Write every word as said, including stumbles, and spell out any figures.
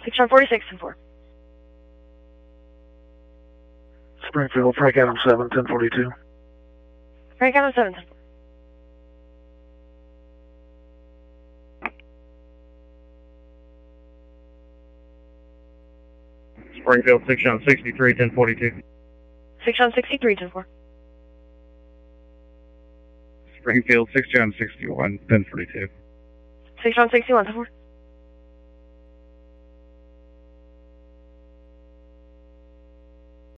six John forty-six, ten four. Springfield, Frank Adams seven, ten forty-two. Frank Adams seven, ten four. Springfield, six John sixty-three, ten forty-two. six John sixty-three, ten four. Springfield, six John sixty-one, ten forty-two. six John sixty-one, ten four.